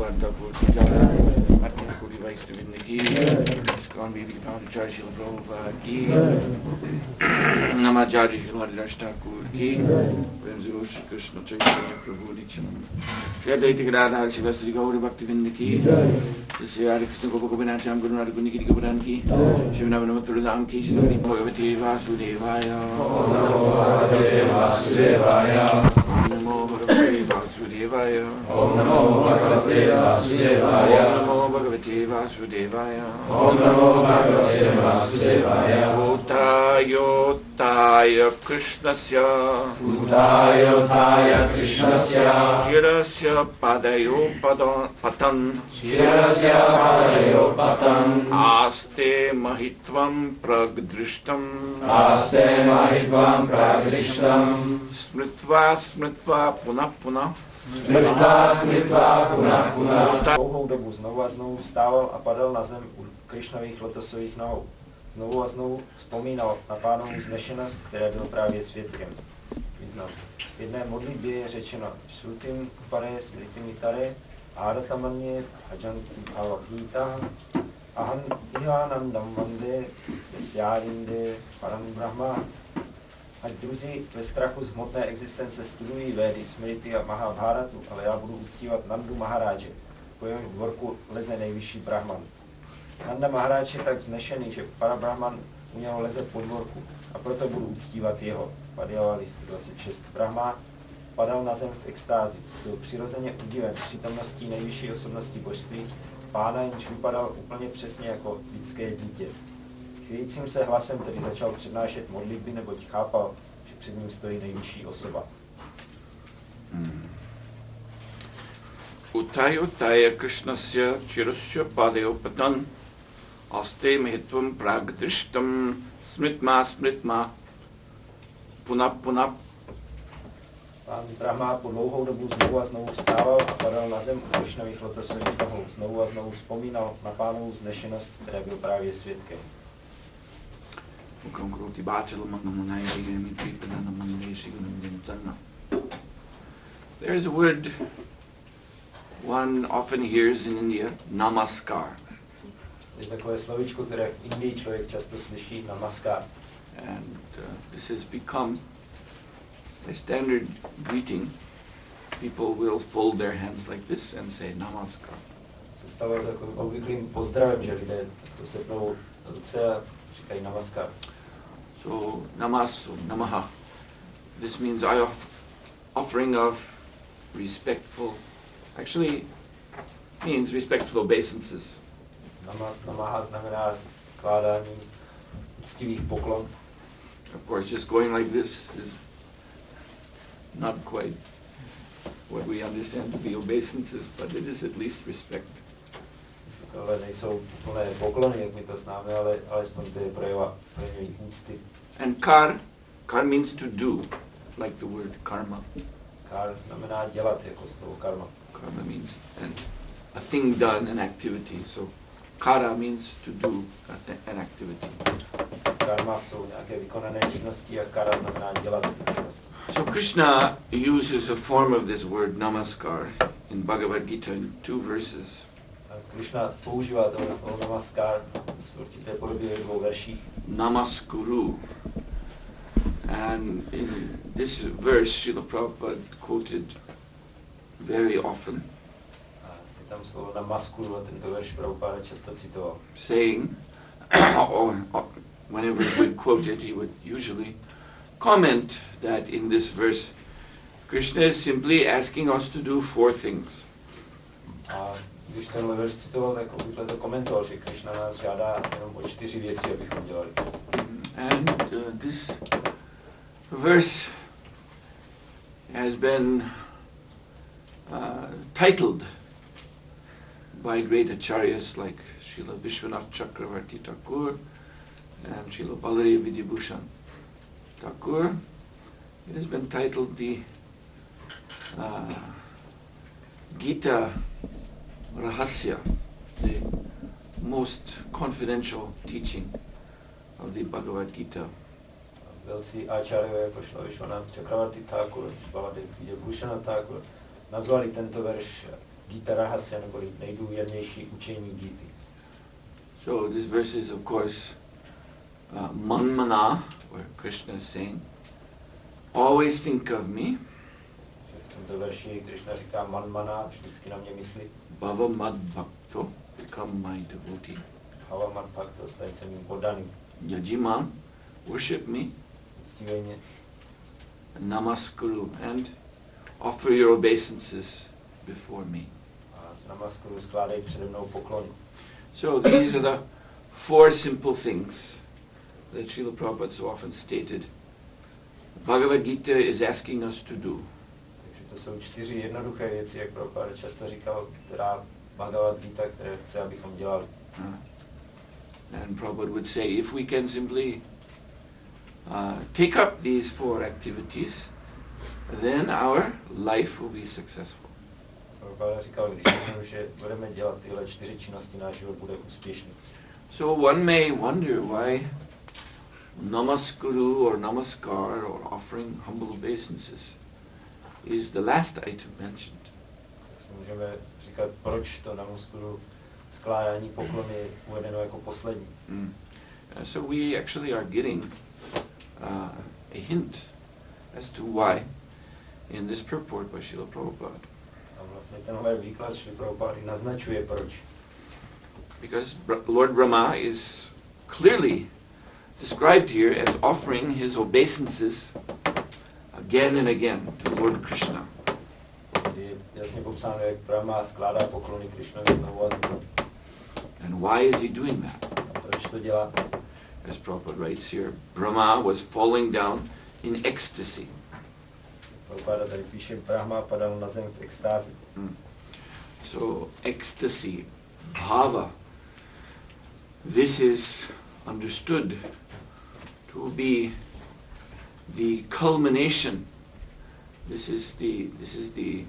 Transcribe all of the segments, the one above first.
Bhagavan Thakur ki jai, Martin Kuri Vaishnavinda ki, Iskon Bibi Pavanacharya Srila Prabhupada ki, Namacharya Srila Haridas Thakur ki, Premzero Shri Krishna Chaitanya Prabhu Nityananda, Shri Advaita Gadadhar Srivastri Gauri Bhaktivinda ki, Shri Hare Krishna Gopa Gopinatham Guru Nara Guni Giri Goparan ki, Shri Navanama Tuladam ki, Shri Nadi Bhagavate Vasudevaya, Namo Bhagavate Vasudevaya, Om Namo Bhagavate Vasudevaya, Om Namo Bhagavate Vasudevaya, Om Namo Bhagavate Vasudevaya, Utayotaya Krishnasya, Utayotaya Krishnasya, Shirasya Padayo Patan, Shirasya Padayo Patan, Aste Mahitvam Pragdrishtam, Aste Mahitvam Pragdrishtam, Smritva Smritva Punah Punah, Dlouhou dobu znovu a znovu vstával a padal na zem u Krišnových lotosových nohou. Znovu a znovu vzpomínal na pánovu vznešenost, které byl právě svědkem. Význam. V jedné modlitbě je řečeno Šrutim pare smritim tare ádatamanně bhajanti bhavagita aham ihanandam vande yasyarinde param brahma. Ať druzí ve strachu z hmotné existence studují Védy, Smriti a Mahabharatu, ale já budu uctívat Nandu Maharáže, po jehož dvorku leze nejvyšší Brahman. Nanda Maharáž je tak vznešený, že Parabrahman u něho leze po dvorku a proto budu uctívat jeho. Padjava 26. Brahma padal na zem v extázi, byl přirozeně udiven přítomností nejvyšší osobnosti božství, pána, jenž vypadal úplně přesně jako lidské dítě. Chvějícím se hlasem tedy začal přednášet modlitby, neboť chápal, že před ním stojí nejvyšší osoba. Utayotaya Krishnasya Chirasya Padayo Patan, Aste Mahitvam Pragdrishtam, Smritma Smritma Punah Punah. Pán Brahma po dlouhou dobu znovu a znovu vstával a padal na zem u Krišnových lotosových nohou. Znovu a znovu vzpomínal na pánovu vznešenost, které byl právě svědkem. There is a word one often hears in India, namaskar. Je takové slovíčko, které v Indii člověk často slyší, namaskar. And this has become a standard greeting. People will fold their hands like this and say namaskar. Se stalo takovým obvyklým pozdravem, že lidé to sepnou ruce a říkají namaskar. So namaha. This means offering of respectful, actually means respectful obeisances. Namaha znamená skládání úctivých poklon. Of course, just going like this is not quite what we understand to be obeisances, but it is at least respect. Tohle nejsou plné poklony, jak my to známe, ale alespoň to je projevení úcty. And kar means to do, like the word karma. Kar znamená dělat, jako slovo karma. Karma means a thing done, an activity. So kara means to do an activity. Karma jsou nějaké vykonané činnosti a kara znamená dělat činnosti. So Krishna uses a form of this word namaskar in Bhagavad Gita in 2 verses. Krishna používá tohle slovo namaskar v určité podobě v 2 verších. Namaskuru. And in this verse, Srila Prabhupada quoted very often. Je tam slovo namaskuru a tento verš Prabhupada často citoval. Saying, or whenever he would quote it, he would usually comment that in this verse, Krishna is simply asking us to do 4 things. A když tenhle verš citoval, tak obvykle to komentoval, že Krishna nás žádá jenom o 4 věci, abychom dělali. And this verse has been titled by great acharyas like Srila Vishwanath Chakravarti Thakur and Srila Baladev Vidyabhushan Thakur. It has been titled the Gita Rahasya, the most confidential teaching of the Bhagavad Gita. Velcí áčáryové, jako šlo Vishwanath Chakravarti Thakur, Baladev Vidyabhushan Thakur, nazvali tento verš Gita Rahasya, neboli nejdůvěrnější učení Gity. So this verse is, of course, Manmana, where Krishna is saying, always think of me. V tomto verši Krishna říká Manmana, vždycky na mě myslí. Bhava mad bhakto, become my devotee. Bhava mad bhakto, staň se mým poddaným. Yajimam, worship me. Uctívej mě. Namaskuru, and offer your obeisances before me. A namaskuru, skládej přede mnou poklony. So these are the 4 simple things that Srila Prabhupada so often stated Bhagavad Gita is asking us to do. Takže to jsou 4 jednoduché věci, jak Prabhupada často říkal, která Bhagavad Gita, které chce, abychom dělali. And Prabhupada would say, if we can simply take up these 4 activities, then our life will be successful. Prabhupada říkal, že budeme dělat tyhle 4 činnosti, náš život bude úspěšný. So one may wonder why namaskuru or namaskar or offering humble obeisances is the last item mentioned. Tak si můžeme říkat, proč to namaskuru, skládání poklony je uvedeno jako poslední. So we actually are getting a hint as to why in this purport by Srila Prabhupada. A vlastně tenhle výklad Srila Prabhupada naznačuje proč. Because Lord Brahma is clearly described here as offering his obeisances again and again to Lord Krishna. Je jasně popsáno, jak Brahma skládá poklony Krishnovi znovu a znovu. And why is he doing that? A proč to dělá? As Prabhupada writes here, Brahma was falling down in ecstasy. Prabhupada tady píše, Brahma padal na zem v extázi. So ecstasy, bhava, this is understood to be the culmination. This is the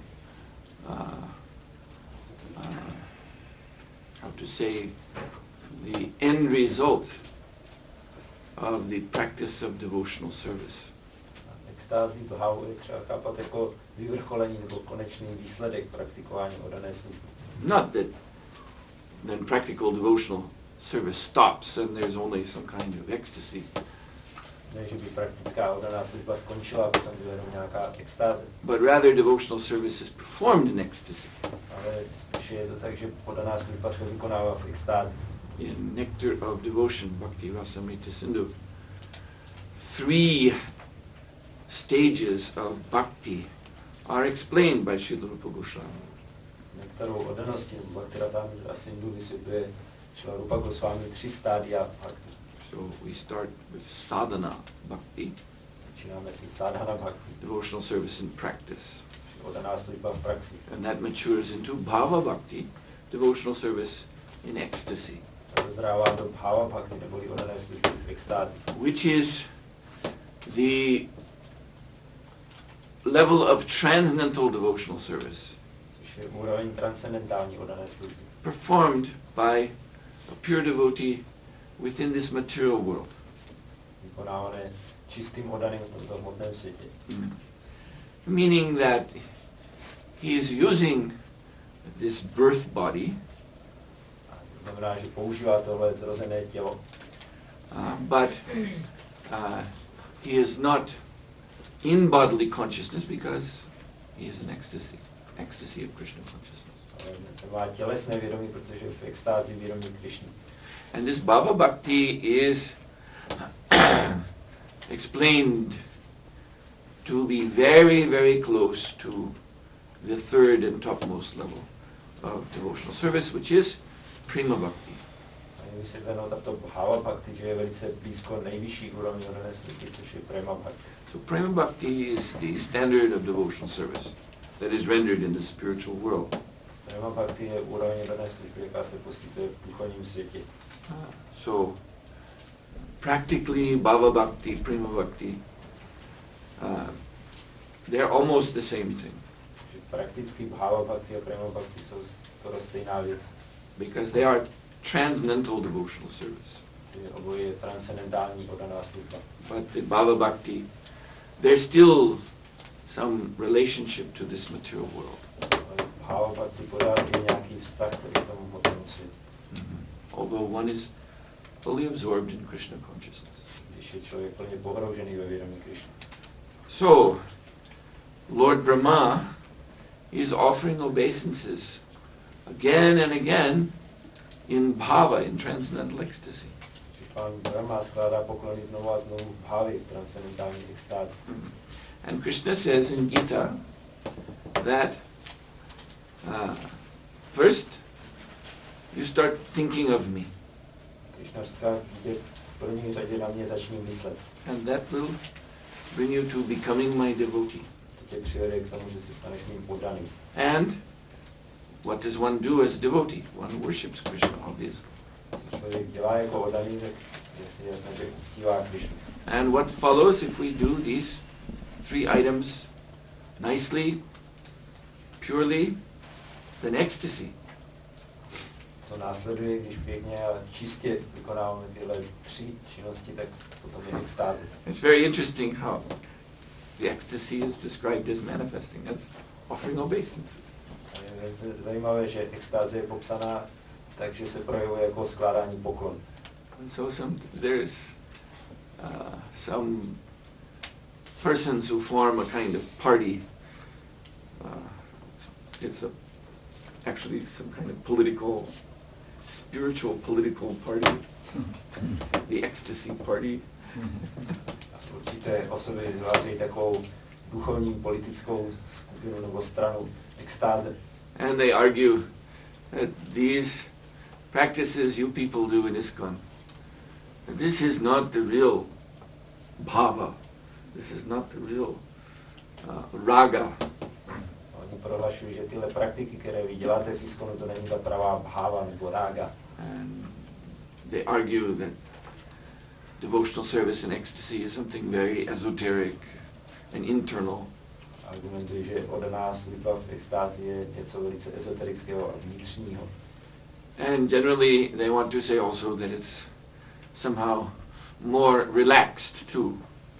how to say, the end result of the practice of devotional service. Extázi, bhavu je třeba chápat jako vyvrcholení nebo konečný výsledek praktikování oddané služby. Not that then practical devotional service stops and there's only some kind of ecstasy. Ne, že by praktická oddaná služba skončila a potom byla jenom nějaká extáze. But rather devotional service is performed in ecstasy. Ale spíše je to tak, že oddaná služba se vykonává v extázi. In Nectar of Devotion, Bhakti Rasamrita Sindhu, 3 stages of bhakti are explained by Srila Rupa Goswami. Nektaru oddanosti Bhakti Rasamrita Sindhu vysvětluje Srila Rupa Goswami 3 stádia bhakti. So we start with sadhana bhakti, Začínáme se sadhana bhakti, devotional service in practice. oddaná služba v praxi. And that matures into bhava bhakti, devotional service in ecstasy, A dozrává do bhava bhakti, neboli oddané služby v extázi. which is the level of transcendental devotional service Což je úroveň transcendentální oddané služby. performed by a pure devotee within this material world. Vykonávané čistým oddaným v tomto hmotném světě. Meaning that he is using this birth body, To znamená, že používá tohle zrozené tělo, but he is not in bodily consciousness because he is in ecstasy of Krishna consciousness. ale nemá tělesné vědomí, protože je v extázi vědomí Krišny. And this Bhava Bhakti is explained to be very, very close to the 3rd and topmost level of devotional service, which is Prema Bhakti. A je vysvětleno tato bhava bhakti, že je velice blízko nejvyšší úrovni oddané služby, což je prema bhakti. So Prema Bhakti is the standard of devotional service that is rendered in the spiritual world. Prema bhakti je úroveň oddané služby, jaká se poskytuje v duchovním světě. So practically Bhava Bhakti, Prema Bhakti, they're almost the same thing. Že prakticky bhava bhakti a prema bhakti jsou skoro stejná věc. Because they are transcendental devotional service. Oboje je transcendentální oddaná služba. But in Bhava Bhakti, there's still some relationship to this material world. bhava bhakti pořád je nějaký vztah k tomu hmotnému světu. Although one is fully absorbed in Krishna consciousness. Když je člověk plně pohroužený ve vědomí Krishna. So, Lord Brahma is offering obeisances again and again in bhava, in transcendental ecstasy. Pán Brahma skládá poklony znovu a znovu v bhavě, v transcendentální extázi. And Krishna says in Gita that first you start thinking of me. Krishna říká, že v první řadě na mě začni myslet. And that will bring you to becoming my devotee. To tě přivede k tomu, že se staneš mým poddaným. And what does one do as a devotee? One worships Krishna, obviously. Co člověk dělá jako oddaný, tak je jasné, že uctívá Krishna. And what follows if we do these three items nicely, purely, then ecstasy. Co následuje, když pěkně a čistě vykonáváme tyhle tři činnosti, tak potom je extáze. It's very interesting how the ecstasy is described as manifesting, as offering obeisances. Je zajímavé, že extáze je popsaná tak, že se projevuje jako skládání poklon. And so there's some persons who form a kind of party. It's actually some kind of spiritual political party. The ecstasy party. Určité osoby vytvářejí takovou duchovní politickou skupinu nebo stranu extáze. And they argue that these practices you people do in ISKCON, this is not the real bhava. This is not the real raga. Oni prohlašují, že tyhle praktiky, které vy děláte v ISKCONu, to není ta pravá bhava nebo raga. And they argue that devotional service in ecstasy is something very esoteric and internal. Argumentují, že oddaná služba v extázi je něco velice ezoterického a vnitřního. And generally they want to say also that it's somehow more relaxed too.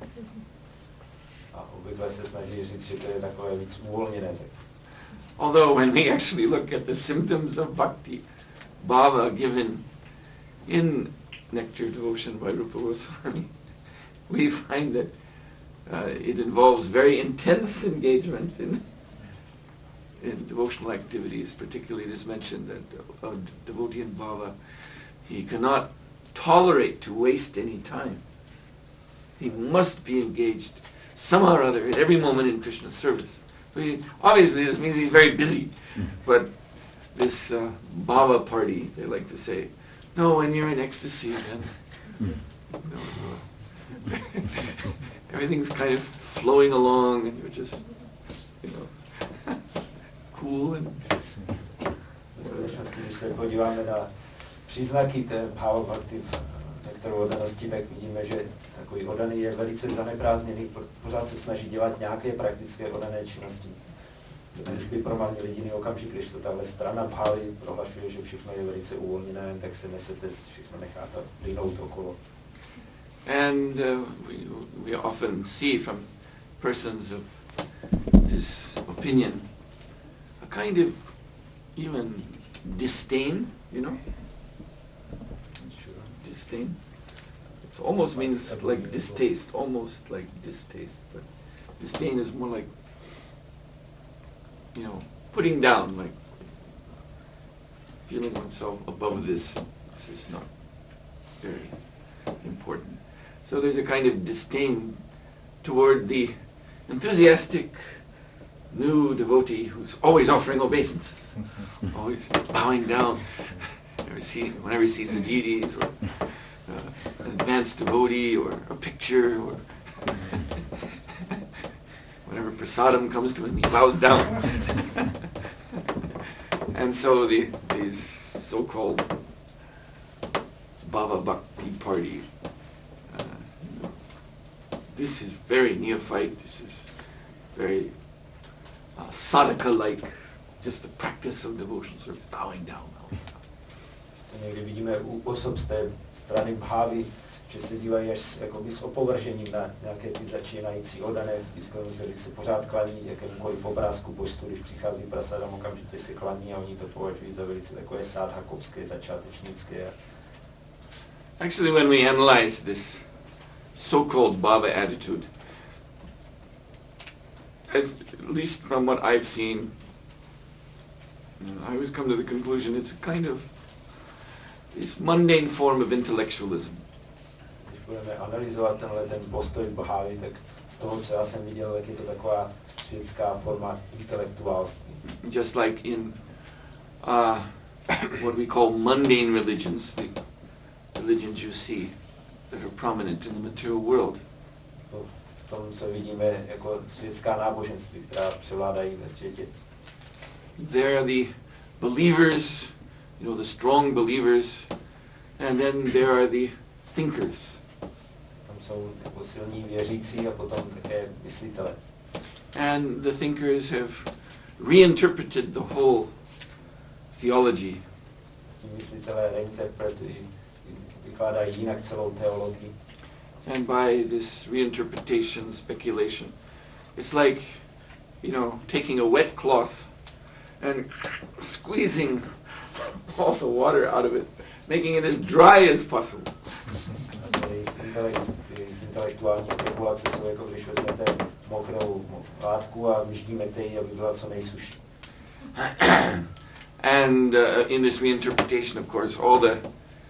A obvykle se snaží říct, že to je takové víc uvolněné. Although when we actually look at the symptoms of bhakti, bhava given in Nectar Devotion by Rupa Goswami, we find that it involves very intense engagement in devotional activities. Particularly it is mentioned that a devotee in bhava, he cannot tolerate to waste any time. He must be engaged somehow or other at every moment in Krishna's service. So obviously this means he's very busy. But this bhava party, they like to say, no, when you're in ecstasy, then everything's kind of flowing along and you're just, cool and... V skutečnosti, když se podíváme na příznaky té bhava bhakti v nektaru oddanosti, tak vidíme, že takový oddaný je velice zaneprázdněný, pořád se snaží dělat nějaké praktické oddané činnosti. Když by promarnil jediný okamžik, když to tahle strana bhavy prohlašuje, že všechno je velice uvolněné, tak se nesete, všechno necháte plynout okolo. And we often see from persons of this opinion a kind of even disdain, Disdain. It almost means like distaste, but disdain is more like, putting down, like feeling oneself above this. This is not very important. So there's a kind of disdain toward the enthusiastic new devotee who's always offering obeisances, always bowing down whenever he sees the deities or an advanced devotee or a picture or whenever prasadam comes to him, he bows down. And so these so-called Bhava Bhakti party, this is very neophyte, this is very sadhaka-like, just the practice of devotional service, bowing down. Někdy vidíme u osob z té strany bhávy, že se dívají až jakoby s opovržením na nějaké ty začínající odané v Islamu, kteří se pořád klaní jakémukoliv obrázku božstvu, když přichází prasádám, okamžitě se klaní a oni to považují za velice takové sádhakovské, začátečnické. Actually, when we analyze this so-called Baba attitude, at least from what I've seen, I always come to the conclusion it's a kind of this mundane form of intellectualism. Když budeme analyzovat ten postoj Bhávy, tak z toho, co já jsem viděl, jak je to taková světská forma intelektuálství. Just like in what we call mundane religions, the religions you see that are prominent in the material world. V tom, co vidíme jako světská náboženství, která převládají ve světě. There are the believers, the strong believers, and then there are the thinkers. Tam jsou jako silní věřící a potom také myslitele. And the thinkers have reinterpreted the whole theology. Ti myslitelé reinterpretují, vykládají jinak celou teologii. And by this reinterpretation, speculation, it's like, taking a wet cloth and squeezing all the water out of it, making it as dry as possible. Intelektuální spekulace jsou jako když vezmete mokrou látku a vyždímete ji, aby byla co nejsuší. And in this reinterpretation, of course, all the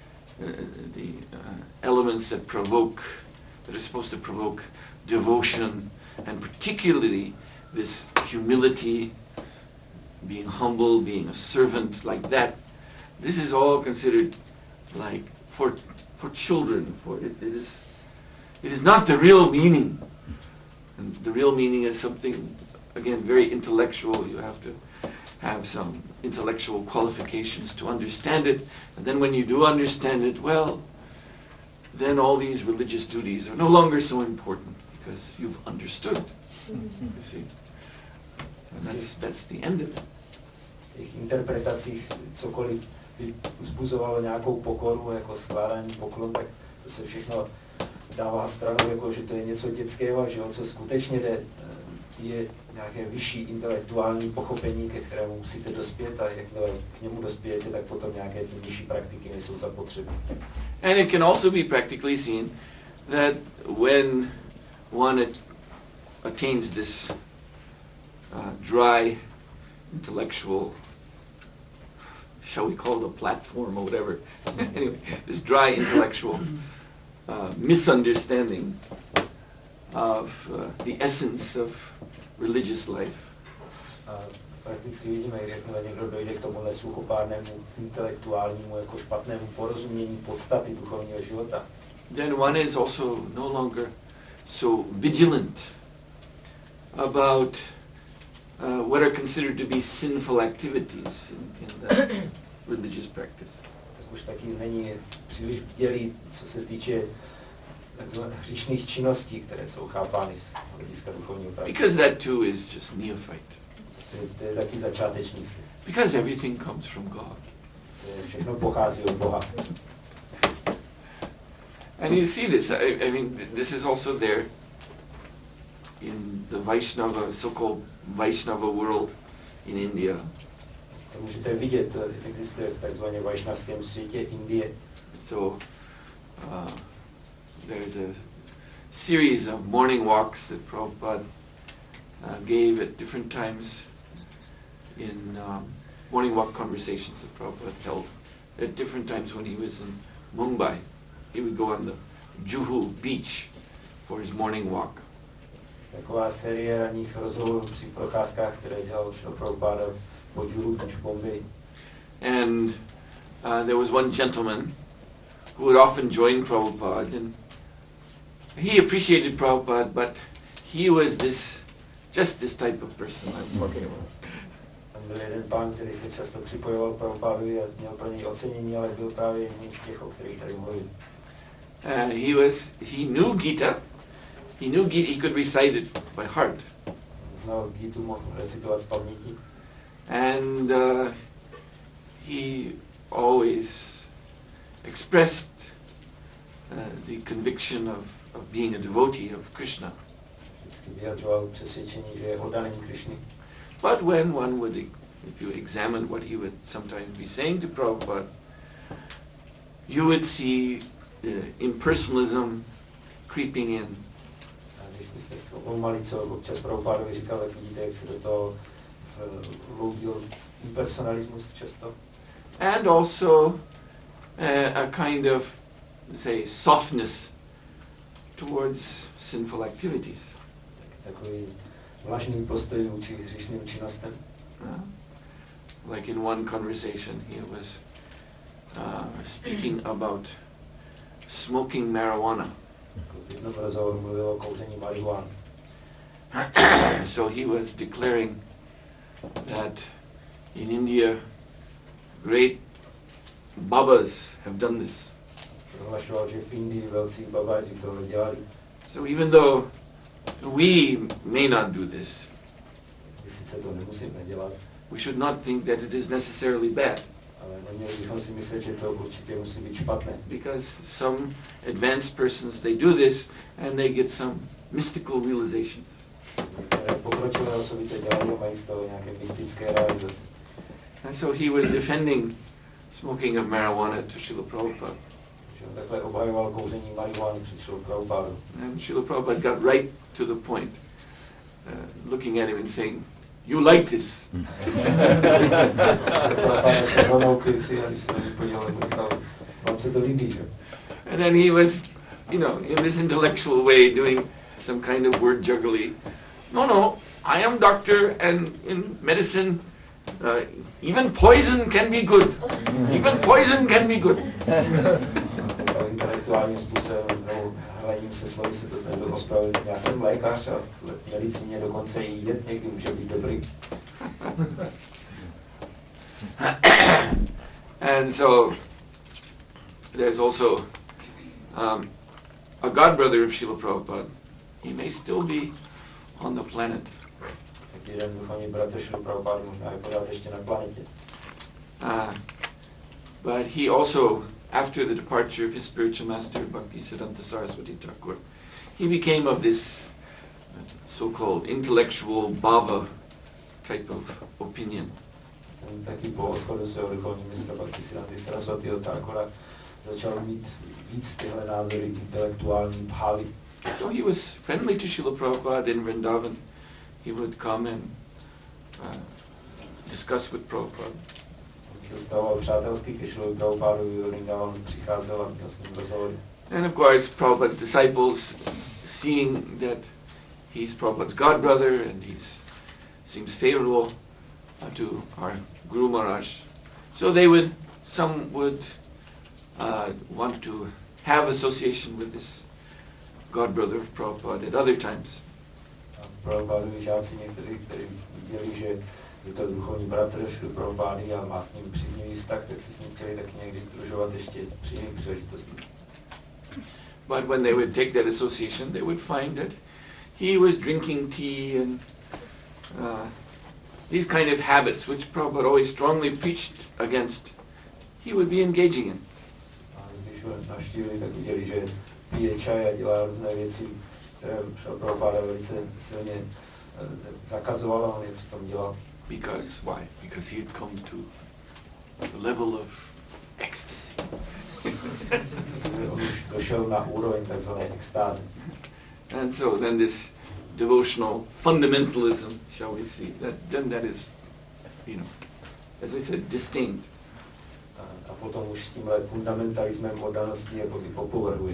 elements that are supposed to provoke devotion, and particularly this humility, being humble, being a servant, like that. This is all considered like for children. It is not the real meaning. And the real meaning is something, again, very intellectual. You have to have some intellectual qualifications to understand it. And then when you do understand it, well, then all these religious duties are no longer so important because you've understood. You see? And that's the end of it. V těch interpretacích cokoliv by vzbuzovalo nějakou pokoru, jako skládání poklon, tak to se všechno dává stranou, jako že to je něco dětského, že o co skutečně jde, je nějaké vyšší intelektuální pochopení, ke kterému musíte dospět, a jakmile k němu dospějete, tak potom nějaké ty nižší praktiky nejsou zapotřebí. And it can also be practically seen that when one attains this dry intellectual, shall we call it a platform or whatever, anyway, this dry intellectual misunderstanding of the essence of religious life. Prakticky vidíme, jakmile někdo dojde k tomu nesluchopárnému intelektuálnímu jako špatnému porozumění podstaty duchovního života. Then one is also no longer so vigilant about what are considered to be sinful activities in the religious practice. Tak už taky není příliš bdělý, co se týče takzvaných hříšných činností, které jsou chápány z hlediska duchovního práva. Because that too is just neophyte. To je taky začátečnické. Because everything comes from God. Všechno pochází od Boha. And you see this, I mean, this is also there in the Vaishnava, so-called Vaishnava world in India. To můžete vidět, existuje v takzvaně vajšnavském světě Indie. So there's a series of morning walks that Prabhupada gave at different times in morning walk conversations that Prabhupada held at different times when he was in Mumbai. He would go on the Juhu beach for his morning walk. Taková série ranních rozhovorů při procházkách, které dělal Prabhupada po Juhu beach v Bombay. And there was one gentleman who would often join Prabhupada, and he appreciated Prabhupada, but he was just this type of person I'm talking about. Tam byl jeden pán, který se často připojoval Prabhupadovi a měl pro něj ocenění, ale byl právě jedním z těch, o kterých tady mluvím. He knew Gita. He could recite it by heart. Znal Gitu, mohl recitovat z paměti. And he always expressed the conviction of being a devotee of Krishna. Vždycky vyjadřoval přesvědčení, že je oddaný Krišny. But when one would, if you examine what he would sometimes be saying to Prabhupada, you would see impersonalism creeping in. A když byste zkoumali, co občas Prabhupádovi říkal, tak vidíte, jak se do toho vloudil impersonalismus často. And also a kind of, say, softness towards sinful activities. Takový vlažný postoj vůči hříšným činnostem. Like in one conversation, he was speaking about smoking marijuana. V jednom rozhovoru mluvil o kouření marihuany. So he was declaring that in India great babas have done this. Prohlašoval, že v Indii velcí babádi tohle dělali. So even though we may not do this, My sice to nemusíme dělat, we should not think that it is necessarily bad, ale neměli bychom si myslet, že to určitě musí být špatné. because some advanced persons, they do this and they get some mystical realizations. Některé pokročilé osoby to dělají a mají z toho nějaké mystické realizace. And so he was defending smoking of marijuana to Srila Prabhupada. Že on takhle obhajoval kouření marihuany před Šrilou Prabhupádou. And Srila Prabhupada got right to the point, looking at him and saying, "You like this." Prabhupáda se rovnou k věci a když se na ní podíval, tak říkal, vám se to líbí, že? And then he was, in this intellectual way doing some kind of word jugglery. No, I am doctor, and in medicine, even poison can be good. Even poison can be good. Intelektuálním způsobem znovu hledím se slovy se to snažil ospravedlnit. Já jsem lékař a v medicíně dokonce i jed někdy může být dobrý. And so there's also a godbrother of Srila Prabhupada. He may still be on the planet. Tak jeden duchovní bratr Šrily Prabhupády možná je pořád ještě na planetě. But he also, after the departure of his spiritual master, Bhaktisiddhanta Saraswati Thakur, he became of this so-called intellectual bhava type of opinion. Taky po odchodu svého duchovního mistra Bhaktisiddhanty Saraswatiho Thakura začal mít víc tyhle názory intelektuální bhavy. So he was friendly to Srila Prabhupada in Vrindavan. He would come and discuss with Prabhupada. Se stával přátelský ke Šrilovi Prabhupádovi, v Vrindavanu přicházel a měl s ním rozhovory. And of course, Prabhupada's disciples, seeing that he's Prabhupada's godbrother and he seems favorable to our Guru Maharaj, so some would want to have association with this godbrother of Prabhupada at other times. Prabhupádovi žáci někteří, kteří viděli, že je to duchovní bratr Šrily Prabhupády a má s ním příznivý vztah, tak se s ním chtěli taky někdy sdružovat ještě při jiných příležitostech. But when they would take that association, they would find that he was drinking tea and these kind of habits which Prabhupada always strongly preached against, he would be engaging in. A když ho navštívili, tak viděli, že pije čaj a dělá různé věci, které Prabhupáda velice silně zakazoval a on je přitom dělal. Because why? Because he had come to the level of ecstasy. On už došel na úroveň takzvané extáze. And so then this devotional fundamentalism, shall we see, that is, as I said, distinct. A potom už s tímhle fundamentalismem oddanosti jako by popovrhuje.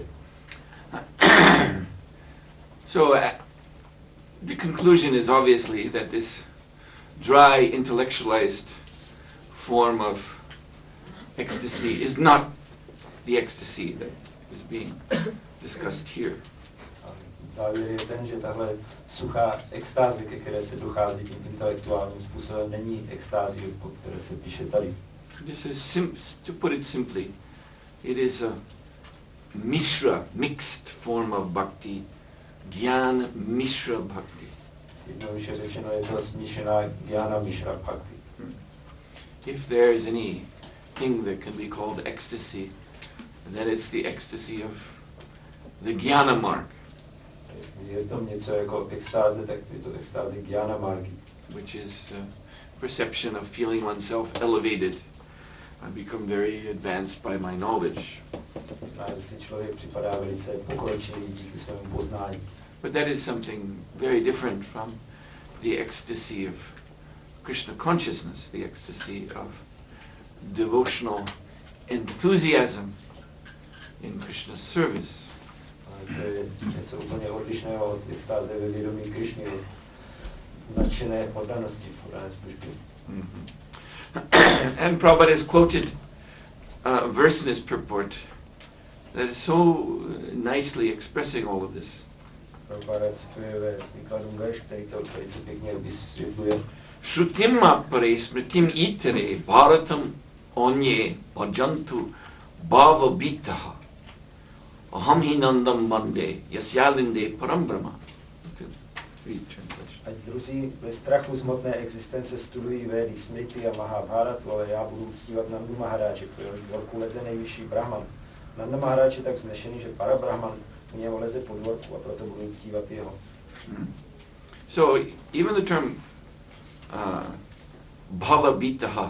So the conclusion is obviously that this dry, intellectualized form of ecstasy is not the ecstasy that is being discussed here. Závěr je ten, že tahle suchá extáze, ke které se dochází tím intelektuálním způsobem, není extázi, po které se píše tady. This is to put it simply, it is a mixed form of bhakti, Jnana Mishra Bhakti. Jednoduše řečeno je to smíšená Jnana Mishra Bhakti. If there is any thing that can be called ecstasy, then it's the ecstasy of the Jnana Marg, Jestli je to něco jako extáze, tak je to extáze Jnana Margy, which is perception of feeling oneself elevated. I become very advanced by my knowledge. Znamená, že si člověk připadá velice pokročilý díky svému poznání. But that is something very different from the ecstasy of Krishna consciousness, the ecstasy of devotional enthusiasm in Krishna's service. Ale to je něco úplně odlišného od extáze ve vědomí Krišny, od nadšené oddanosti v oddané službě. Mm-hmm. And Prabhupada has quoted a verse in his purport that is so nicely expressing all of this. Prabhupada cituje ve výkladu verš, který to velice pěkně vysvětluje. Shrutimma pare smritim itere bharatam onye bhajantu bhava bitaha aham hinandam bande yasyalinde param brahma. Ať druzí ve strachu zmotné existence studují Védy, Smriti a Mahabharatu, ale já budu uctívat Nandu Maharáče, kterého dvorku leze nejvyšší Brahman. Nanda Maharáč je tak znešený, že para Brahman u něho leze po dvorku a proto budu uctívat jeho. So even the term bhava bitaha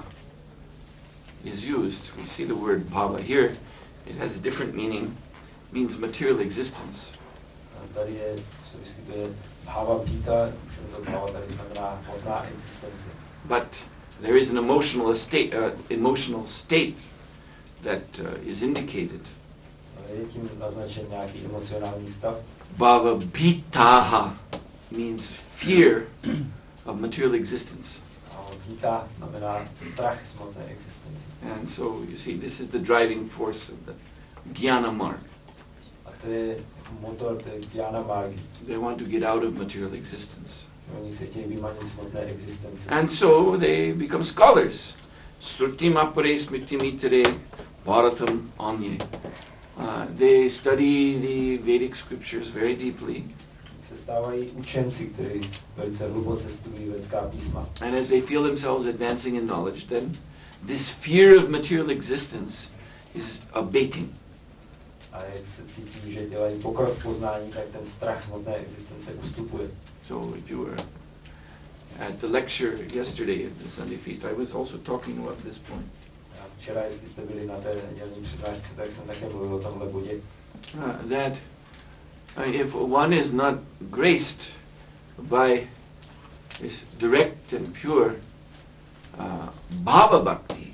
is used. We see the word bhava here. It has a different meaning. It means material existence. Tady se vyskytuje bhava bhita, to bhava tady znamená hmotná existence. But there is an emotional state that is indicated. Je tím naznačen nějaký emocionální stav. Bhava bhitaha means fear of material existence. A bhita znamená strach z hmotné existence. And so you see, this is the driving force of the Jnana Marg. A to je motor té Jnana Margy. They want to get out of material existence. Oni se chtějí vymanit z hmotné existence. And so they become scholars. Srutim apare smritim itere bharatam anye. They study the Vedic scriptures very deeply. Se stávají učenci, kteří velice hluboce studují védská písma. And as they feel themselves advancing in knowledge, then this fear of material existence is abating. A jak se cítí, že dělají pokrok v poznání, tak ten strach z hmotné existence ustupuje. So if you were at the lecture yesterday at the Sunday feast, I was also talking about this point. A včera, jestli jste byli na té nedělní přednášce, tak jsem také mluvil o tomhle bodě. That if one is not graced by this direct and pure bhava bhakti,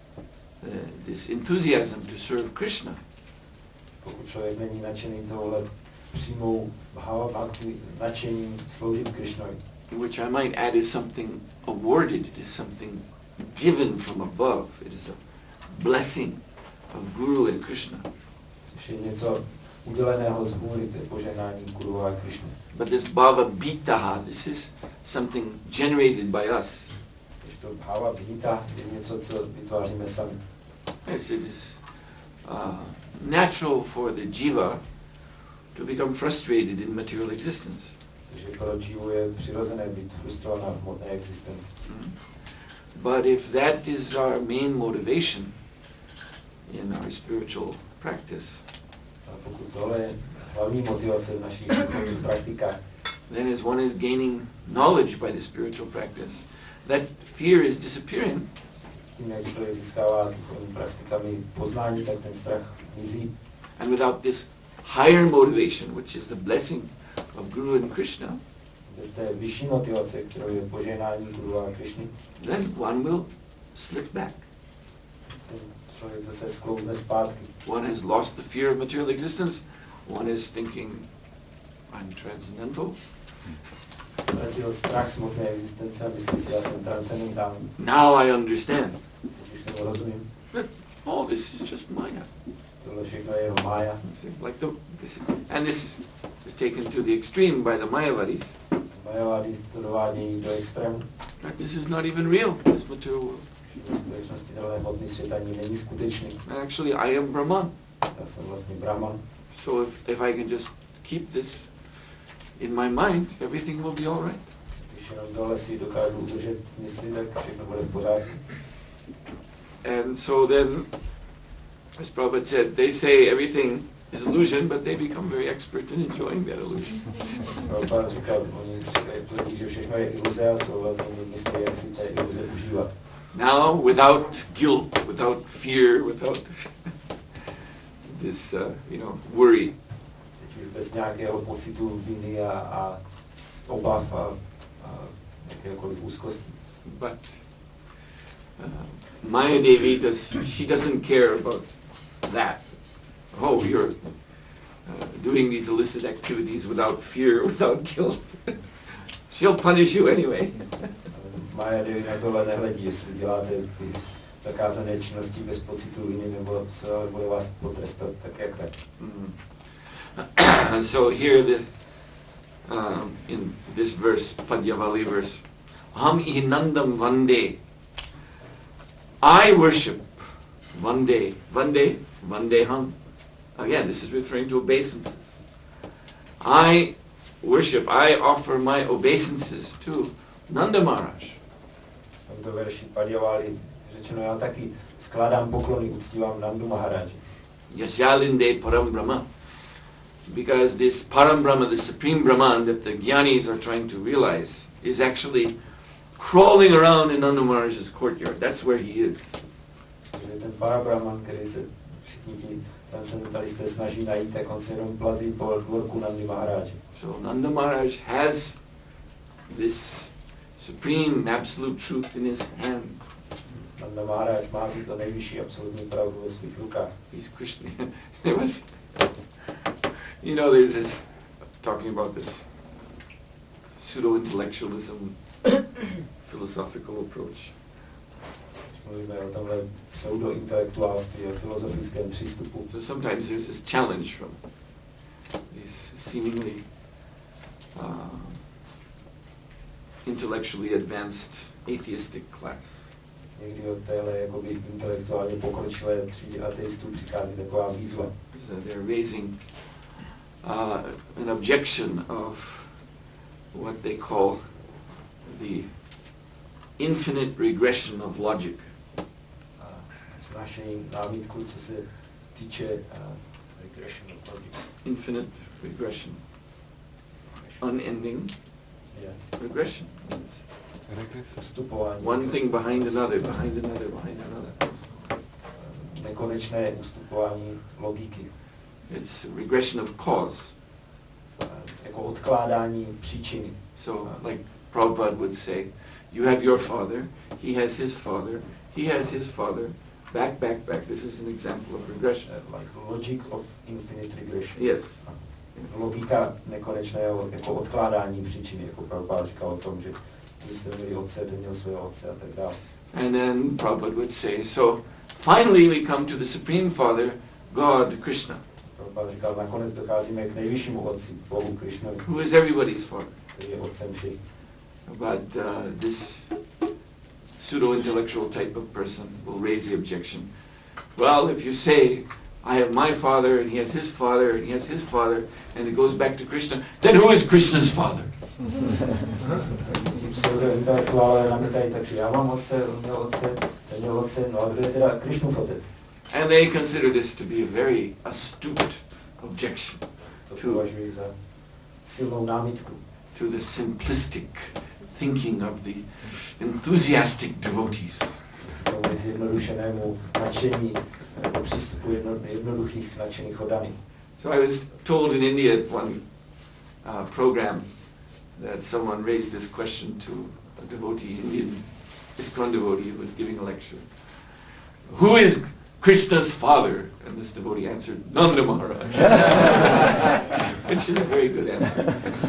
this enthusiasm to serve Krishna, pokud člověk není nadšený tohle přímou bhava bhakti, nadšením sloužit Krishnovi, which I might add is something awarded, it is something given from above, it is a blessing of Guru and Krishna. Což je něco uděleného z hůry, to je požehnání Guru a Krishna. But this bhava bhitaha, this is something generated by us. Když to bhava bhita je něco, co vytváříme sami. Yes, it is natural for the jiva to become frustrated in material existence. Takže pro jivu je přirozené být frustrovaná v hmotné existenci. But if that is our main motivation in our spiritual practice, a pokud tohle je hlavní motivace v našich duchovních praktikách, then as one is gaining knowledge by the spiritual practice, that fear is disappearing. S tím, jak člověk získává duchovní praktikami poznání, tak ten strach mizí. And without this higher motivation, which is the blessing of Guru and Krishna, Bez té vyšší motivace, kterou je požehnání Guru a Krishny, then one will slip back. ten člověk zase sklouzne zpátky. One has lost the fear of material existence. One is thinking, I'm transcendental. Ztratil strach z hmotné existence a myslí si, já jsem transcendentální. Now I understand. Když tomu rozumím, But all this is just Maya. tohle všechno je jenom mája. And this is taken to the extreme by the Mayavadis. Majavadis to dovádějí do extrému. Right? This is not even real, this material world. V skutečnosti tenhle hmotný svět ani není skutečný. Actually, I am Brahman. Já jsem vlastně Brahman. So if I can just keep this in my mind, everything will be all right. Když jenom tohle si dokážu udržet mysli, tak všechno bude v pořádku. And so then, as Prabhupada said, they say everything is illusion, but they become very expert in enjoying that illusion. Prabhupada říkal, oni tvrdí, že všechno je iluze a jsou velmi mistry, jak si té iluze užívat. Now, without guilt, without fear, without this, worry. Teď už bez nějakého pocitu viny a obav a jakéhokoliv úzkosti. But Maya Devi she doesn't care about that. Oh, you're doing these illicit activities without fear, without guilt. She'll punish you anyway. Maya Devi na tohle nehledí, jestli děláte ty zakázané činnosti bez pocitu viny, nebo se bude vás potrestat tak, jak tak. And so here in this verse, Padyavali verse, Ham Ihinandam Vande. I worship Vandeham. Again, this is referring to obeisances. I offer my obeisances to Nanda Maharaj. V tomto verši Padyavali řečeno, já taky skládám poklony, uctívám Nandu Maharáži. Yasyalinde Param Brahma. Because this Param Brahma, the Supreme Brahman that the Jnanis are trying to realize, is actually crawling around in Nanda Maharaj's courtyard. That's where he is. Ten Parabrahman, který se všichni ti transcendentalisté snaží najít, tak on se jenom plazí po dvorku Nandy Maharáži. So Nanda Maharaj has this supreme absolute truth in his hand. Nanda Maharaj má tuto nejvyšší absolutní pravdu ve svých rukách. He's Krishna. There was, there's this talking about this pseudo-intellectualism philosophical approach. Mluvíme o tomhle pseudo-intelektuálství a filozofickém přístupu. So sometimes there's this challenge from these seemingly intellectually advanced atheistic class. Někdy od téhle jakoby intelektuálně pokročilé třídy ateistů přichází taková výzva. So they're raising an objection of what they call the infinite regression of logic. Vznášejí námitku, co se týče regression of logic. Infinite regression. Unending regression. One thing behind another, behind another, behind another. Nekonečné ustupování logiky. It's regression of cause. Jako odkládání příčiny. So, like Prabhupada would say, you have your father, he has his father, he has his father, back. This is an example of regression. Like logic of infinite regression. Yes. Logika nekonečného jako odkládání příčiny, jako Prabhupada říkal o tom, že když jste měli otce, ten měl svého otce a tak dále. And then Prabhupada would say, so finally we come to the Supreme Father, God, Krishna. Prabhupada říkal, nakonec docházíme k nejvyššímu otci, Bohu Krishnovi. Who is everybody's father. Který je otcem všech. But this pseudo-intellectual type of person will raise the objection. Well, if you say, I have my father, and he has his father, and he has his father, and it goes back to Krishna, then who is Krishna's father? Tím pseudo-intelektuálové namítají, takže já mám otce, on měl otce, ten měl otce, no a kdo je teda Krishnův otec? And they consider this to be a very astute objection to the simplistic thinking of the enthusiastic devotees. So I was told in India at one program that someone raised this question to a devotee, Indian ISKCON devotee who was giving a lecture. Who is Krishna's father? And this devotee answered, Nanda Maharaj. Which is a very good answer.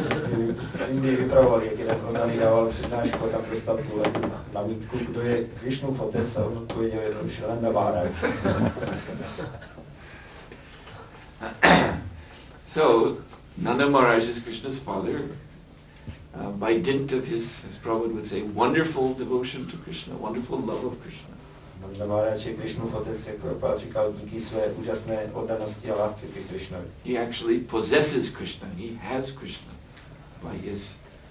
So, Nanda Maharaj is Krishna's father. By dint of his, as Prabhupada would say, wonderful devotion to Krishna, wonderful love of Krishna. Nanda Maharaj je Krishnův otec, jak Prabhupada říkal, díky své úžasné oddanosti a lásce ke Krishnovi. He actually possesses Krishna. He has Krishna by his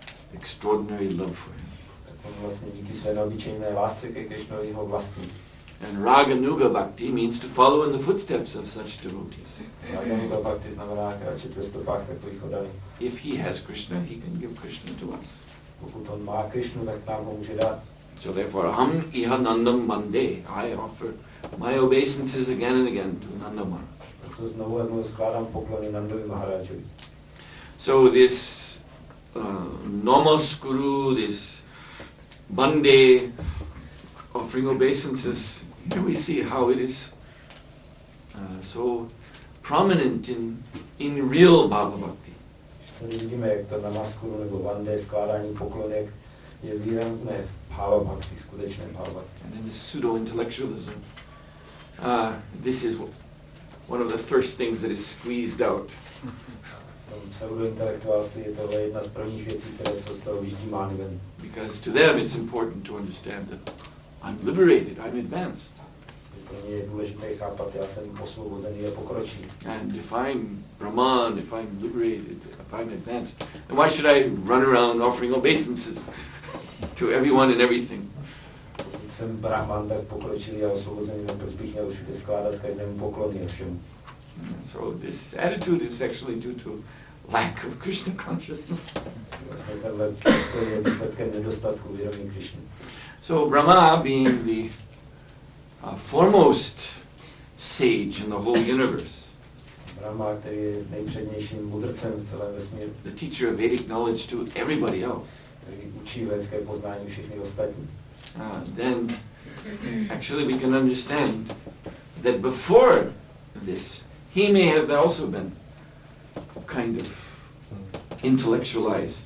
extraordinary love for him. Tak on vlastně díky své neobyčejné lásce ke Krishnovi ho vlastní. And Raganuga Bhakti means to follow in the footsteps of such devotees. Raganuga Bhakti znamená kráčet ve stopách takových oddaných. If he has Krishna, he can give Krishna to us. Pokud on má Krishnu, tak nám ho může dát. So therefore, Aham Iha Nandam Mande, I offer my obeisances again and again to Nanda Maharaj. Proto znovu a znovu skládám poklony Nandovi Maharajovi. So this Namaskuru, this Bande, offering obeisances, here we see how it is so prominent in real Bhava Bhakti. Tady vidíme, jak to Namaskuru nebo Bande, skládání poklonek, je výrazné v Bhava Bhakti, skutečné Bhava Bhakti. And in this pseudo-intellectualism, this is one of the first things that is squeezed out. Pseudointelektuálství je tohle jedna z prvních věcí, které jsou z toho vyždímány ven. Because to them it's important to understand that I'm liberated, I'm advanced. Pro mě je důležité chápat, já jsem osvobozený a pokročilý. And if I'm Brahman, if I'm liberated, if I'm advanced, then why should I run around offering obeisances to everyone and everything? Pokud jsem Brahman, tak pokročilý a osvobozený, tak proč bych měl všude skládat každému poklony a všemu. So this attitude is actually due to lack of Krishna consciousness. Vlastně tenhle postoj je výsledkem nedostatku vědomí Krishny. So Brahma, being the foremost sage in the whole universe, Brahma, který je nejpřednějším mudrcem v celém vesmíru, the teacher of Vedic knowledge to everybody else, který učí védské poznání všechny ostatní, then actually we can understand that before this, he may have also been kind of intellectualized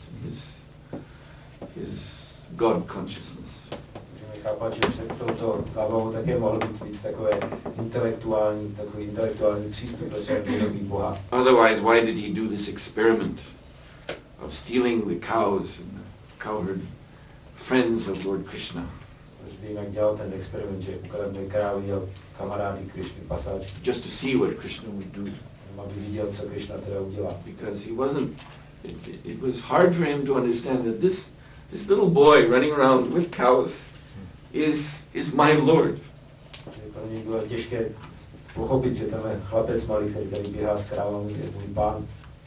his God consciousness. Můžeme chápat, že před touto hlavou také mohl být víc takový intelektuální přístup ve svém vědomí Boha. Otherwise, why did he do this experiment of stealing the cows and the cowherd friends of Lord Krishna? Proč by jinak dělal ten experiment, že ukradne krávy a kamarády Krishny pasáč? Just to see what Krishna would do. Aby viděl, co Krishna teda udělá. Because he wasn't, it was hard for him to understand that this little boy running around with cows is my Lord. Pro něj bylo těžké pochopit, že tenhle chlapec malý, který tady běhá s krávami, je můj pán.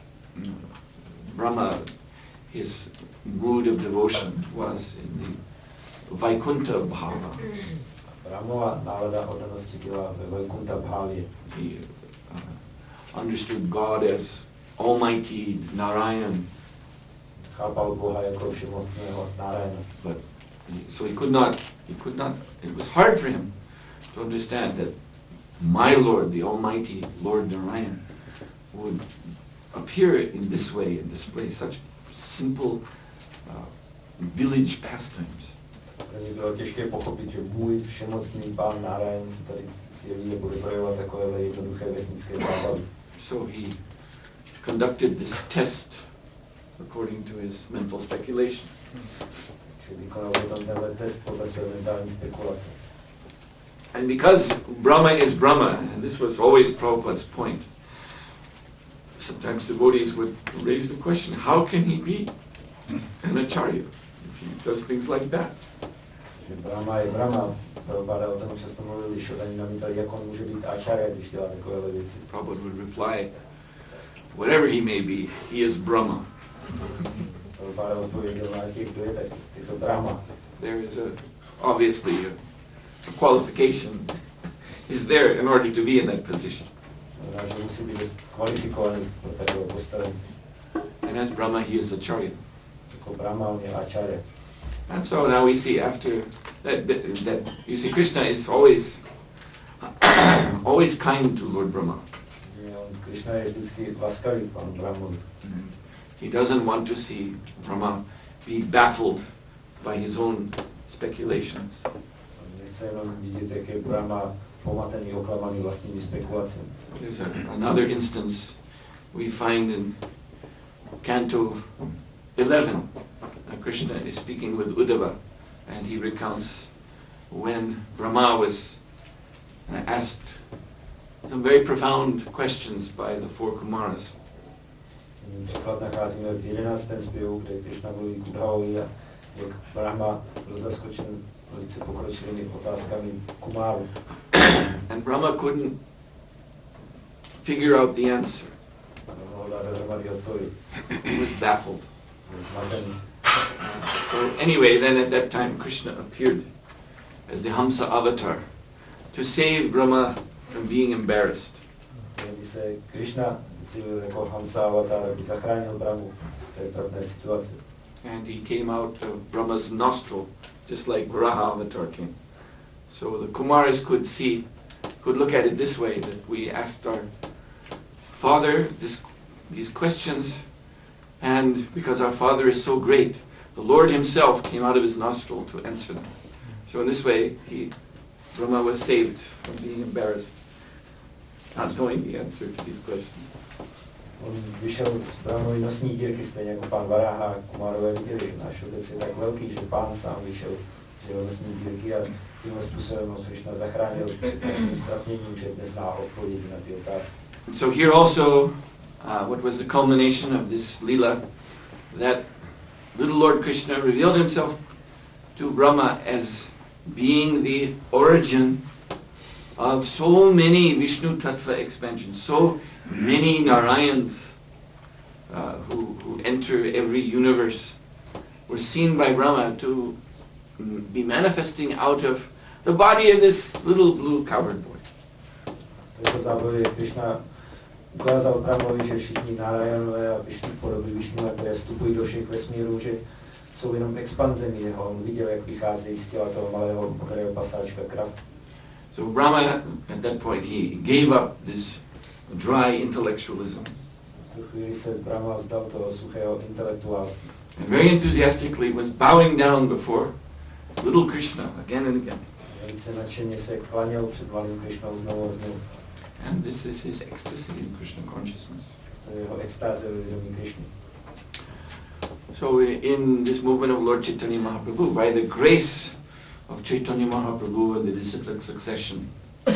Brahma, his mood of devotion was in the Vaikuntha Bhava. Brahmova nálada oddanosti byla ve Vaikuntha Bhavě. He understood God as Almighty Narayan. Chápal Boha jako všemocného Narayana. But so he could not, it was hard for him to understand that my Lord, the Almighty Lord Narayan, would appear in this way and display such simple village pastimes. Pro mě bylo těžké pochopit, že můj všemocný pán Narayan se tady zjeví a bude projevovat takovéhle jednoduché vesnické zábavy. So he conducted this test according to his mental speculation. Vykonal potom tenhle test podle své mentální spekulace. And because Brahma is Brahma, and this was always Prabhupada's point, sometimes devotees would raise the question, how can he be an acharya if he does things like that? Že Brahma je Brahma. Prabhupada o tom často mluvil, když oni namítali, jak on může být acharya, když dělá takovéhle věci. Prabhupada would reply, whatever he may be, he is Brahma. Prabhupada odpověděl na těch, kdo je, tak je to Brahma. There is obviously a qualification is there in order to be in that position. Znamená, že musí být kvalifikovaný pro takové postavení. And as Brahma, he is acharya. Jako Brahma, on je acharya. And so now we see after that you see Krishna is always kind to Lord Brahma. Krishna je vždycky laskavý panu Brahmovi. He doesn't want to see Brahma be baffled by his own speculations. Nechce jenom vidět, jak je Brahma pomatený, oklamaný vlastními spekulacemi. There's another instance we find in Canto 11. Krishna is speaking with Uddhava, and he recounts when Brahma was asked some very profound questions by the four Kumaras. Překlad nacházíme v 11. zpěvu, kde Krishna mluví k Uddhavovi a jak Brahma byl zaskočen velice pokročilými otázkami Kumáru. And Brahma couldn't figure out the answer. He was baffled. So anyway, then at that time Krishna appeared as the Hamsa avatar to save Brahma from being embarrassed. Kdy se Krishna zjevil jako Hamsa avatar, aby zachránil Brahmu z té trapné situace. And he came out of Brahma's nostril, just like Varaha avatar came. So the Kumaras could look at it this way, that we asked our father these questions, and because our father is so great, the Lord himself came out of his nostril to answer them. So in this way, Brahma was saved from being embarrassed, not knowing the answer to these questions. On vyšel z Brahmovy nosní dírky, stejně jako pán Varaha a Kumárové viděli, že náš otec je tak velký, že pán sám vyšel z jeho nosní dírky a tímhle způsobem ho Krishna zachránil před takovým strapněním, že nezná odpovědi na ty otázky. So here also, what was the culmination of this lila, that little Lord Krishna revealed himself to Brahma as being the origin of so many Vishnu Tattva expansions, so many Narayans who enter every universe were seen by Brahma to be manifesting out of the body of this little blue cowherd boy. To zábavě Krishna ukázal Brahmovi, že všichni Narayanové a Vishnu podoby Višnua, které vstupují do všech vesmírů, že jsou jenom expanzemi jeho. On viděl, jak vycházejí z těla toho malého pasáčka krav. So Brahma, at that point, he gave up this dry intellectualism. V tu chvíli se Brahma vzdal toho suchého intelektuálství. And very enthusiastically was bowing down before little Krishna again and again. Velice nadšeně se klaněl před malým Krishnou znovu a znovu. And this is his ecstasy in Krishna consciousness. To je jeho extáze ve vědomí Krishny. So in this movement of Lord Chaitanya Mahaprabhu, by the grace of Chaitanya Mahaprabhu and the disciplic succession,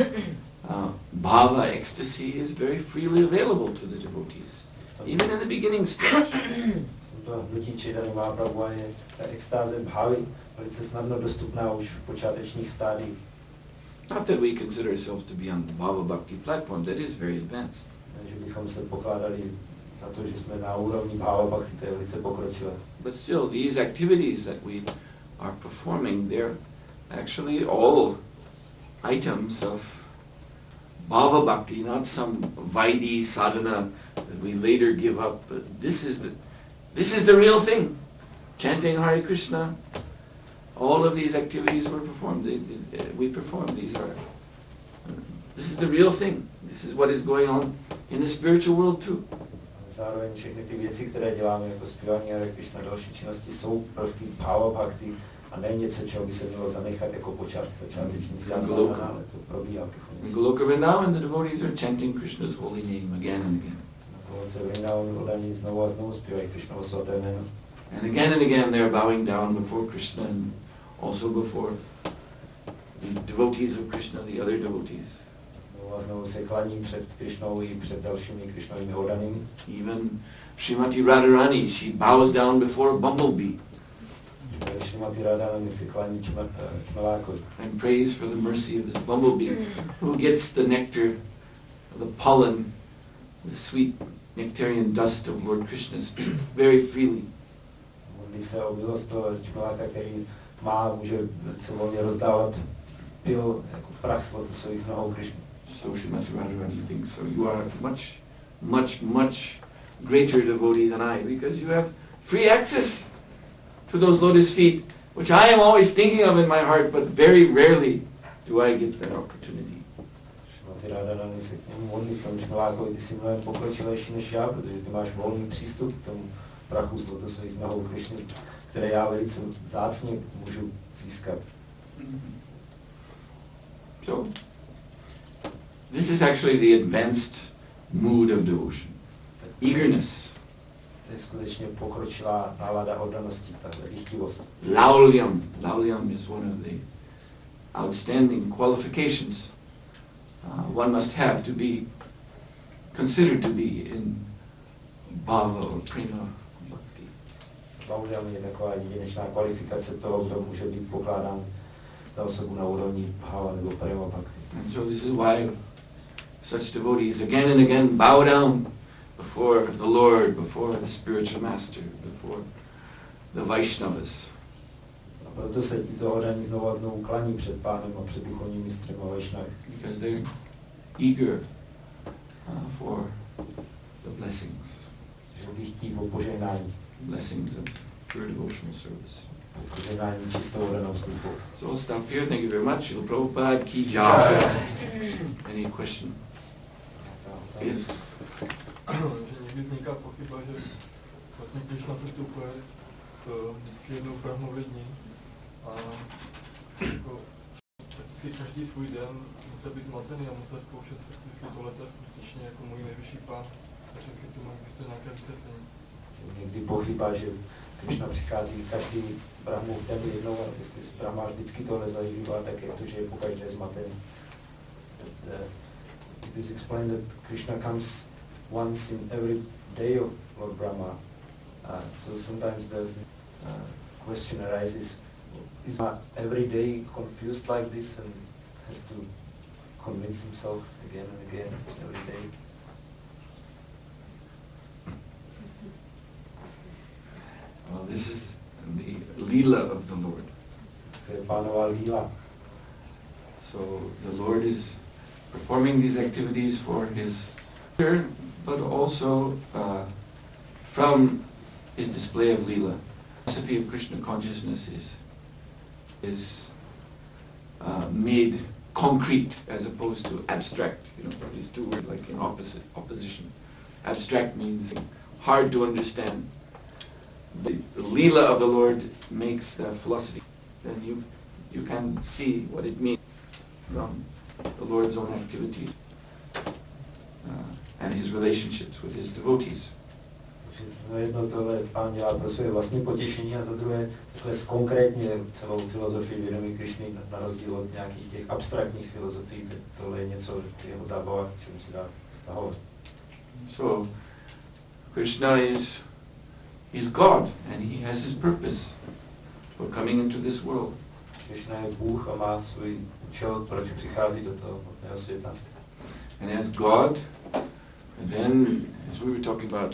bhava, ecstasy is very freely available to the devotees, even in the beginning stage. To hnutí Chaitanya Mahaprabhu je ta extáze bhavy velice snadno dostupná už v počátečních stádiích. Not that we consider ourselves to be on the Bhava Bhakti platform, that is very advanced. Že bychom se pokládali za to, že jsme na úrovni Bhava Bhakti, to je velice pokročilé. But still, these activities that we are performing, they're actually all items of Bhava Bhakti, not some Vaidhi sadhana that we later give up. But this is the real thing. Chanting Hare Krishna, all of these activities were performed. We perform. This is the real thing. This is what is going on in the spiritual world too. Zároveň všechny ty věci, které děláme, jako zpívání Hare Krishna, další činnosti, jsou prvky Bhava Bhakti a ne něco, čeho by se mělo zanechat jako začáteční sadhana, ale to probíhá. In Goloka Vrindavan, the devotees are chanting Krishna's holy name again and again. Na Goloce Vrindavanu oddaní znovu a znovu zpívají Krishnovo svaté jméno. And again they are bowing down before Krishna and also before the devotees of Krishna, the other devotees. Znovu se klaní před Krishnou i před dalšími Krishnovými oddanými. Even Srimati Radharani, she bows down before Bumblebee. Srimati Radharani se klaní čmelákovi. And prays for the mercy of this bumblebee, who gets the nectar, the pollen, the sweet nectarian dust of Lord Krishna's feet very freely. Modlí se o milost toho čmeláka, který může se volně rozdávat pil jako prach z lotusových nohou Krishny. So Srimati Radharani thinks, so you are much greater devotee than I, because you have free access to those lotus feet, which I am always thinking of in my heart, but very rarely do I get that opportunity. Srimati Radharani se k němu modlí v tom čmelákovi, ty jsi mnohem pokročilejší než já, protože ty máš volný přístup k tomu prachu z lotusových nohou Krishny, které já velice vzácně můžu získat. So, this is actually the advanced mood of devotion. Eagerness. To je skutečně pokročilá nálada oddanosti, ta lichtivost. Laulyam. Laulyam is one of the outstanding qualifications one must have to be considered to be in bhava or prema bhakti. Maudam je taková jedinečná kvalifikace toho, kdo může být pokládán za osobu na úrovni bhava nebo prema bhakti. And so this is why such devotees again and again bow down before the Lord, before the spiritual master, before the Vaishnavas. A proto se tito oddaní znovu a znovu klaní před pánem a před duchovním mistrem a Vaishnavy. Because they're eager for the blessings. Že by chtí o požehnání. Blessings of pure devotional service. O požehnání čistou oddanou službou. So I'll stop here. Thank you very much. Srila Prabhupada ki jai. Any question? Yes. Že někdy vzniká pochyba, že vlastně Krišna přestupuje vždycky jednou Brahmu lidní a jako prakticky každý svůj den musel být zmatený a musel zkoušet, jestli tohle je skutečně jako můj nejvyšší pán, takže jestli tomu existuje nějaké vysvětlení. Někdy pochyba, že Krišna přichází každý Brahmu v den jednou, a jestli Brahma vždycky tohle zažívá, tak jak to, že je pokaždé zmatený. It is explained that Krishna comes once in every day of Lord Brahma. So sometimes the question arises, is Brahma every day confused like this and has to convince himself again and again every day? Well, this is the Leela of the Lord. To je Pánova líla. So the Lord is performing these activities for his pleasure, but also from his display of Leela. The philosophy of Krishna consciousness is made concrete as opposed to abstract. You know, these two words like in opposition. Abstract means hard to understand. The Leela of the Lord makes the philosophy. Then you can see what it means from the Lord's own activities and his relationships with his devotees. Jednou tohle Pán dělá pro své vlastní potěšení a za druhé takhle zkonkrétně celou filozofii vědomí Krišny na rozdíl od nějakých těch abstraktních filozofií. Tohle je něco, jeho zábava, čemu se dá vztahovat. So Krishna is God and he has his purpose for coming into this world. Krishna je Bůh a má svůj účel, proč přichází do toho hmotného světa. And as God, and then as we were talking about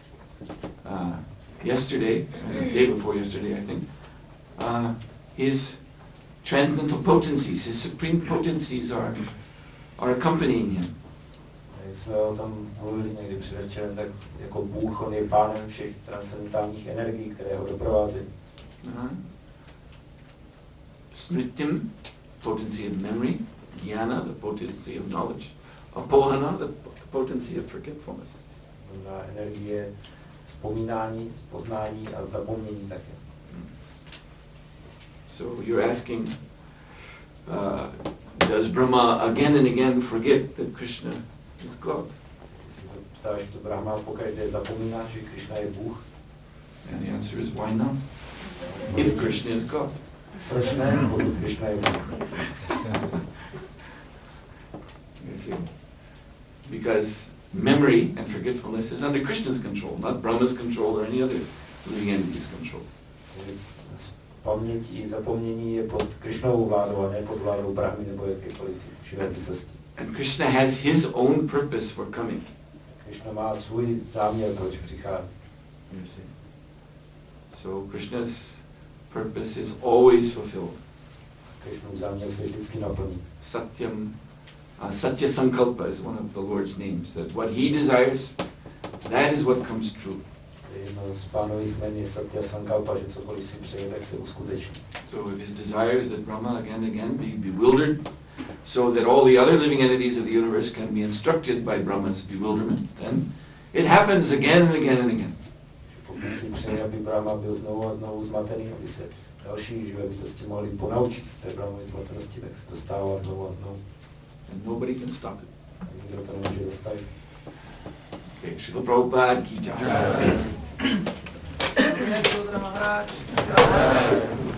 yesterday, the day before yesterday, I think, his transcendental potencies, his supreme potencies are accompanying him. Jak jsme o tom mluvili někdy předevčerem, tak jako Bůh, on je pánem všech transcendentálních energií, které ho doprovázejí. Smritim, potency of memory, jnana, the potency of knowledge, apohana, the potency of forgetfulness. Na energie vzpomínání, poznání a zapomnění také. So you're asking, does Brahma again and again forget that Krishna is God? Jestli se ptáš, to Brahma pokaždé zapomíná, že Krishna je Bůh. And the answer is, why not? If Krishna is God. Proč ne, pokud Krishna je Bůh? You see? Because memory and forgetfulness is under Krishna's control, not Brahma's control or any other living entity's control. Paměť i zapomnění je pod Krishnovou vládou a ne pod vládou Brahmy nebo jakékoliv živé bytosti. And Krishna has his own purpose for coming. Krishna má svůj záměr, proč přichází. You see? So Krishna's purpose is always fulfilled. Krishnův záměr se vždycky naplní. Satyam, Satya Sankalpa is one of the Lord's names. That what he desires, that is what comes true. Jedno z Pánových jmen je Satya Sankalpa, že cokoliv si přeje, tak se uskuteční. So if his desire is that Brahma again and again be bewildered, so that all the other living entities of the universe can be instructed by Brahma's bewilderment, then it happens again and again and again. Pokud si přeje, aby Brahma byl znovu a znovu zmatený, aby se další živé bytosti mohli ponaučit z té Brahmovy zmatenosti, tak se to stává znovu a znovu. And nobody can stop it. A nikdo to nemůže zastavit. Okay, Srila Prabhupada ki jai. Maharaj.